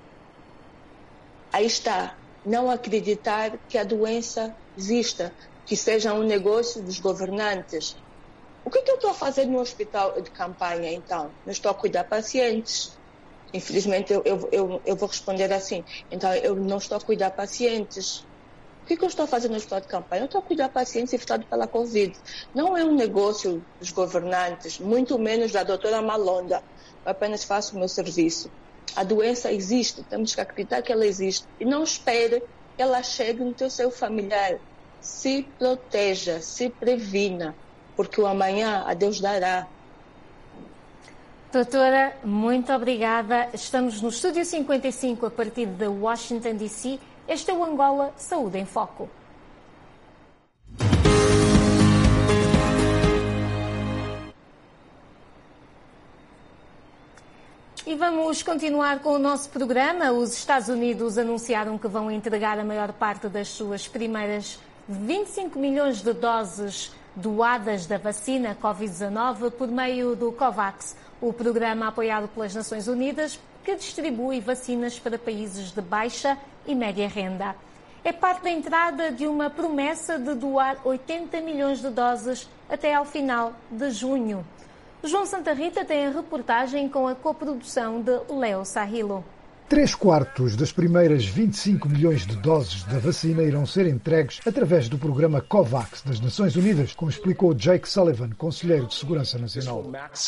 Aí está. Não acreditar que a doença exista, que seja um negócio dos governantes. O que eu estou a fazer no hospital de campanha, então? Não estou a cuidar de pacientes. Infelizmente, eu vou responder assim. Então, eu não estou a cuidar de pacientes. O que eu estou a fazer no hospital de campanha? Eu estou a cuidar de pacientes infectados pela Covid. Não é um negócio dos governantes, muito menos da doutora Malonda. Eu apenas faço o meu serviço. A doença existe, temos que acreditar que ela existe. E não espere que ela chegue no seu familiar. Se proteja, se previna. Porque o amanhã a Deus dará. Doutora, muito obrigada. Estamos no Estúdio 55 a partir de Washington, D.C. Este é o Angola Saúde em Foco. E vamos continuar com o nosso programa. Os Estados Unidos anunciaram que vão entregar a maior parte das suas primeiras 25 milhões de doses doadas da vacina Covid-19 por meio do COVAX, o programa apoiado pelas Nações Unidas que distribui vacinas para países de baixa e média renda. É parte da entrada de uma promessa de doar 80 milhões de doses até ao final de junho. João Santa Rita tem a reportagem com a coprodução de Leo Sahilo. 3/4 das primeiras 25 milhões de doses da vacina irão ser entregues através do programa COVAX das Nações Unidas, como explicou Jake Sullivan, conselheiro de Segurança Nacional.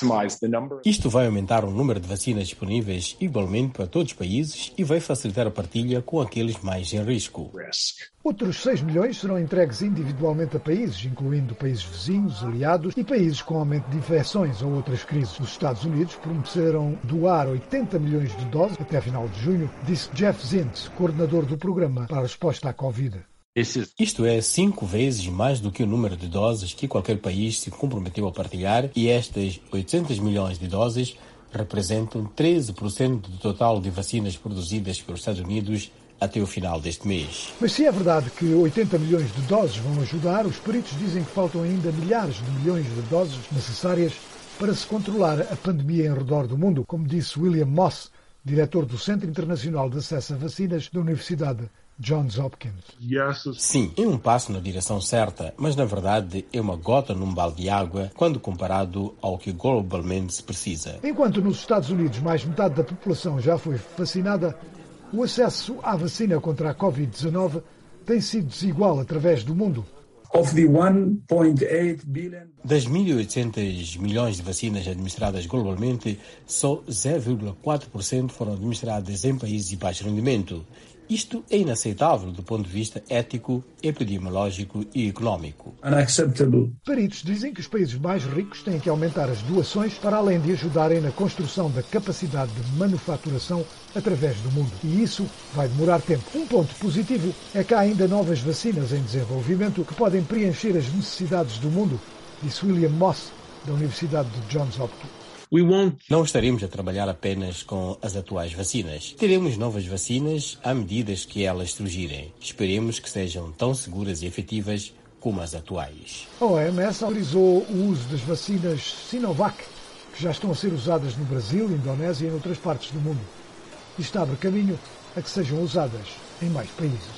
Isto vai aumentar o número de vacinas disponíveis igualmente para todos os países e vai facilitar a partilha com aqueles mais em risco. Outros 6 milhões serão entregues individualmente a países, incluindo países vizinhos, aliados e países com aumento de infecções ou outras crises. Os Estados Unidos prometeram doar 80 milhões de doses até a final de junho, disse Jeff Zients, coordenador do programa para a resposta à Covid. Isto é 5 vezes mais do que o número de doses que qualquer país se comprometeu a partilhar, e estas 800 milhões de doses representam 13% do total de vacinas produzidas pelos Estados Unidos até o final deste mês. Mas se é verdade que 80 milhões de doses vão ajudar, os peritos dizem que faltam ainda milhares de milhões de doses necessárias para se controlar a pandemia em redor do mundo, como disse William Moss, diretor do Centro Internacional de Acesso a Vacinas da Universidade Johns Hopkins. Sim, é um passo na direção certa, mas na verdade é uma gota num balde de água quando comparado ao que globalmente se precisa. Enquanto nos Estados Unidos mais metade da população já foi vacinada, o acesso à vacina contra a Covid-19 tem sido desigual através do mundo. Das 1.800 milhões de vacinas administradas globalmente, só 0,4% foram administradas em países de baixo rendimento. Isto é inaceitável do ponto de vista ético, epidemiológico e económico. Peritos dizem que os países mais ricos têm que aumentar as doações para além de ajudarem na construção da capacidade de manufaturação através do mundo. E isso vai demorar tempo. Um ponto positivo é que há ainda novas vacinas em desenvolvimento que podem preencher as necessidades do mundo, disse William Moss, da Universidade de Johns Hopkins. Não estaremos a trabalhar apenas com as atuais vacinas. Teremos novas vacinas à medida que elas surgirem. Esperemos que sejam tão seguras e efetivas como as atuais. A OMS autorizou o uso das vacinas Sinovac, que já estão a ser usadas no Brasil, Indonésia e em outras partes do mundo. Isto abre caminho a que sejam usadas em mais países.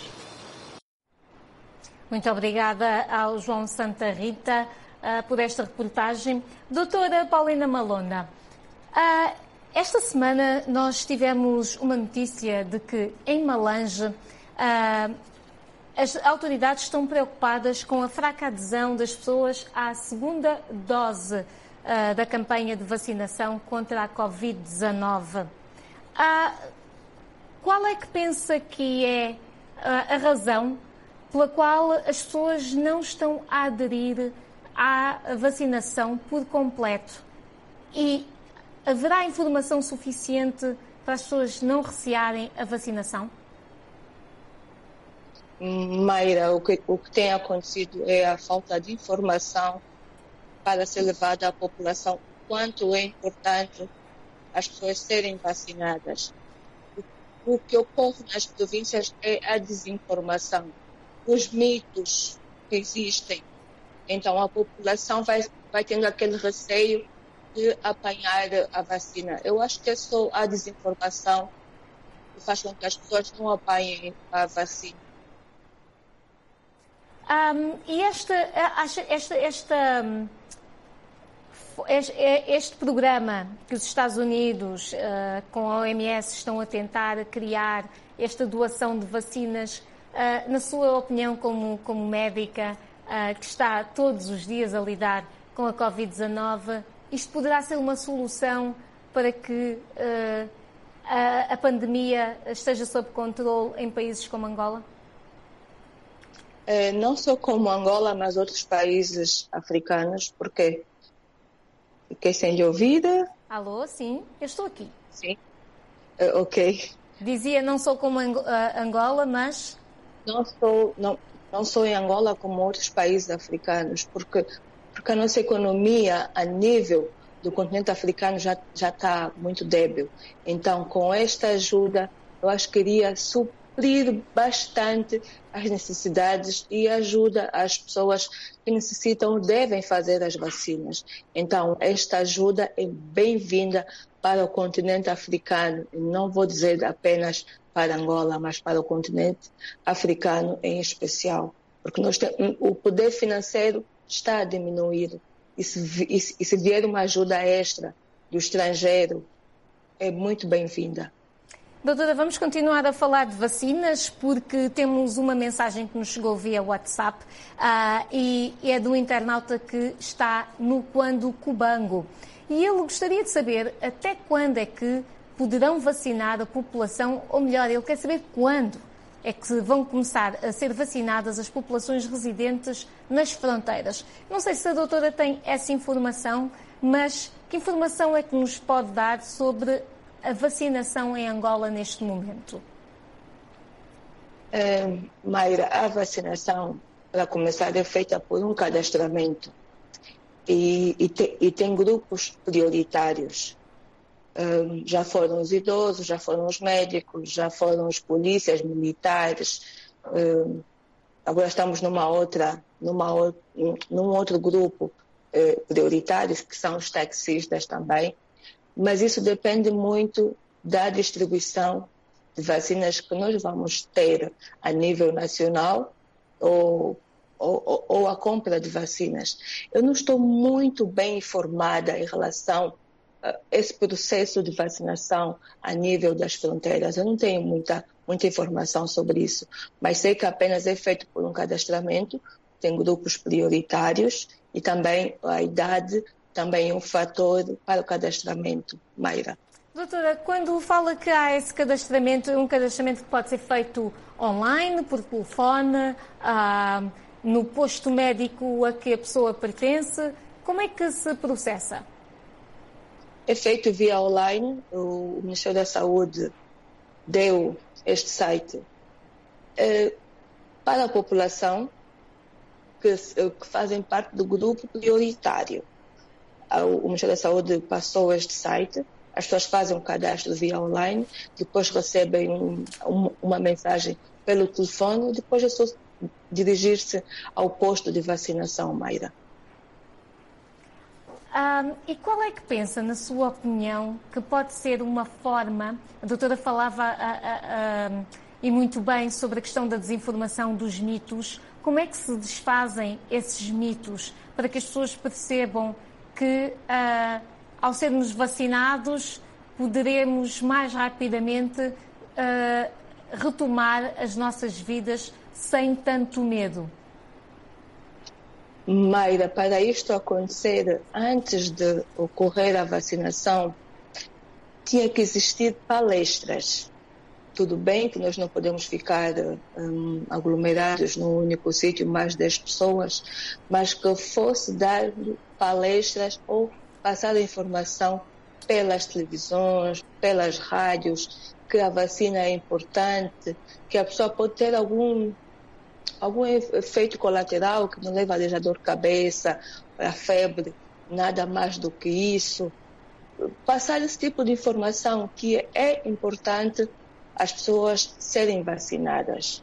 Muito obrigada ao João Santa Rita por esta reportagem. Doutora Paulina Malonda, esta semana nós tivemos uma notícia de que em Malange as autoridades estão preocupadas com a fraca adesão das pessoas à segunda dose da campanha de vacinação contra a Covid-19. Qual é que pensa que é a razão pela qual as pessoas não estão a aderir à vacinação por completo? E haverá informação suficiente para as pessoas não recearem a vacinação? Mayra, o que tem acontecido é a falta de informação para ser levada à população quanto é importante as pessoas serem vacinadas. O que ocorre nas províncias é a desinformação, os mitos que existem. Então, a população vai tendo aquele receio de apanhar a vacina. Eu acho que é só a desinformação que faz com que as pessoas não apanhem a vacina. E este programa que os Estados Unidos, com a OMS, estão a tentar criar, esta doação de vacinas, na sua opinião, como médica, que está todos os dias a lidar com a Covid-19, isto poderá ser uma solução para que a pandemia esteja sob controle em países como Angola? Não só como Angola, mas outros países africanos, porque fiquei sem lhe ouvir. Alô, sim, eu estou aqui. Sim, ok. Dizia não só como Angola, mas... Não só em Angola, como outros países africanos, porque a nossa economia, a nível do continente africano, já está muito débil. Então, com esta ajuda, eu acho que iria suprir bastante as necessidades e ajuda as pessoas que necessitam, devem fazer as vacinas. Então, esta ajuda é bem-vinda para o continente africano. Não vou dizer apenas para Angola, mas para o continente africano em especial. Porque o poder financeiro está a diminuir. E se vier uma ajuda extra do estrangeiro, é muito bem-vinda. Doutora, vamos continuar a falar de vacinas porque temos uma mensagem que nos chegou via WhatsApp e é do internauta que está no Quando Cubango. E ele gostaria de saber até quando é que poderão vacinar a população, ou melhor, ele quer saber quando é que vão começar a ser vacinadas as populações residentes nas fronteiras. Não sei se a doutora tem essa informação, mas que informação é que nos pode dar sobre a vacinação em Angola neste momento? Mayra, a vacinação, para começar, é feita por um cadastramento e tem grupos prioritários. Já foram os idosos, já foram os médicos, já foram os polícias, militares. Agora estamos num outro grupo prioritários, que são os taxistas também. Mas isso depende muito da distribuição de vacinas que nós vamos ter a nível nacional ou a compra de vacinas. Eu não estou muito bem informada em relação a esse processo de vacinação a nível das fronteiras. Eu não tenho muita informação sobre isso, mas sei que apenas é feito por um cadastramento, tem grupos prioritários e também a idade também é um fator para o cadastramento. Mayra. Doutora, quando fala que há esse cadastramento, é um cadastramento que pode ser feito online, por telefone, no posto médico a que a pessoa pertence, como é que se processa? É feito via online. O Ministério da Saúde deu este site para a população que fazem parte do grupo prioritário. o Ministério da Saúde passou este site, as pessoas fazem um cadastro via online, depois recebem uma mensagem pelo telefone, depois é só dirigir-se ao posto de vacinação, Mayra. E qual é que pensa, na sua opinião, que pode ser uma forma, a doutora falava e muito bem sobre a questão da desinformação, dos mitos, como é que se desfazem esses mitos para que as pessoas percebam que ao sermos vacinados poderemos mais rapidamente retomar as nossas vidas sem tanto medo? Mayra, para isto acontecer, antes de ocorrer a vacinação, tinha que existir palestras. Tudo bem que nós não podemos ficar aglomerados num único sítio, mais 10 pessoas, mas que fosse dar palestras ou passar a informação pelas televisões, pelas rádios, que a vacina é importante, que a pessoa pode ter algum efeito colateral que não leva a dor de cabeça, a febre, nada mais do que isso. Passar esse tipo de informação que é importante as pessoas serem vacinadas.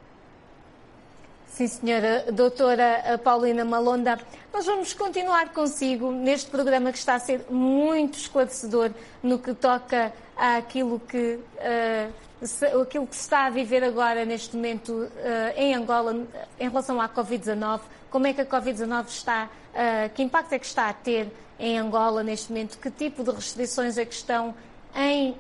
Sim, senhora doutora Paulina Malonda, nós vamos continuar consigo neste programa que está a ser muito esclarecedor no que toca àquilo que se está a viver agora neste momento em Angola em relação à Covid-19, como é que a Covid-19 está, que impacto é que está a ter em Angola neste momento, que tipo de restrições é que estão em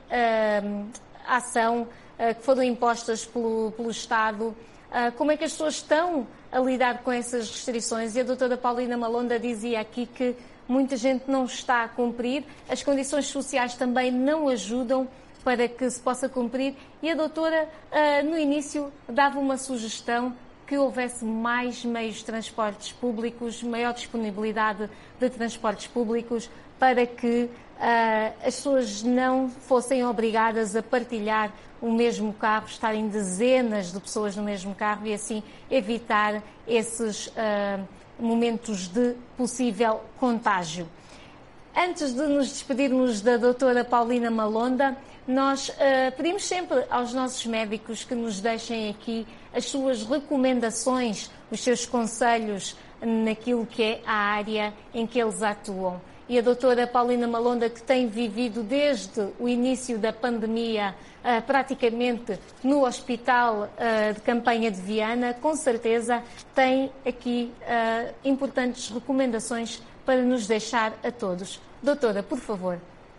ação, que foram impostas pelo Estado, como é que as pessoas estão a lidar com essas restrições. E a doutora Paulina Malonda dizia aqui que muita gente não está a cumprir, as condições sociais também não ajudam para que se possa cumprir, e a doutora no início dava uma sugestão que houvesse mais meios de transportes públicos, maior disponibilidade de transportes públicos, para que as pessoas não fossem obrigadas a partilhar o mesmo carro, estarem dezenas de pessoas no mesmo carro e assim evitar esses momentos de possível contágio. Antes de nos despedirmos da doutora Paulina Malonda, nós pedimos sempre aos nossos médicos que nos deixem aqui as suas recomendações, os seus conselhos naquilo que é a área em que eles atuam. E a doutora Paulina Malonda, que tem vivido desde o início da pandemia praticamente no Hospital de Campanha de Viana, com certeza tem aqui importantes recomendações para nos deixar a todos. Doutora, por favor.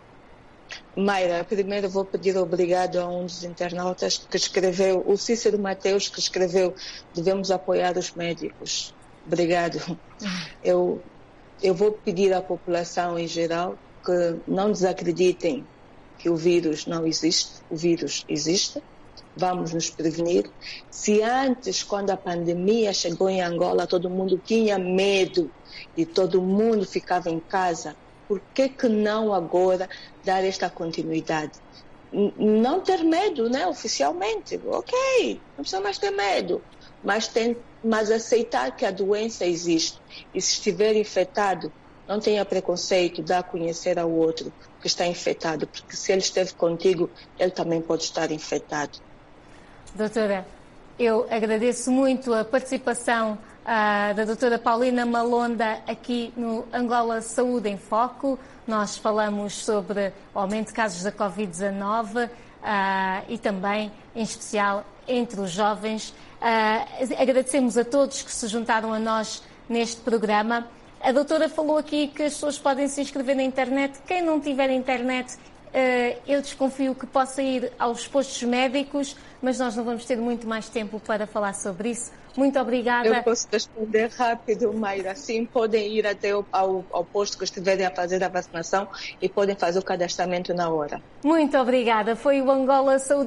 Mayra, primeiro vou pedir obrigado a um dos internautas que escreveu, o Cícero Mateus, que escreveu: devemos apoiar os médicos. Obrigado. Eu vou pedir à população em geral que não desacreditem que o vírus não existe. O vírus existe. Vamos nos prevenir. Se antes, quando a pandemia chegou em Angola, todo mundo tinha medo e todo mundo ficava em casa, por que não agora dar esta continuidade? Não ter medo, né, oficialmente. Ok, não precisa mais ter medo. Mas aceitar que a doença existe. E se estiver infectado, não tenha preconceito, dá a conhecer ao outro que está infectado, porque se ele esteve contigo, ele também pode estar infectado. Doutora, eu agradeço muito a participação da doutora Paulina Malonda aqui no Angola Saúde em Foco. Nós falamos sobre o aumento de casos da Covid-19 e também, em especial, entre os jovens. Agradecemos a todos que se juntaram a nós neste programa. A doutora falou aqui que as pessoas podem se inscrever na internet. Quem não tiver internet, eu desconfio que possa ir aos postos médicos, mas nós não vamos ter muito mais tempo para falar sobre isso. Muito obrigada. Eu posso responder rápido, Mayra. Sim, podem ir até ao posto que estiverem a fazer a vacinação e podem fazer o cadastramento na hora. Muito obrigada. Foi o Angola Saúde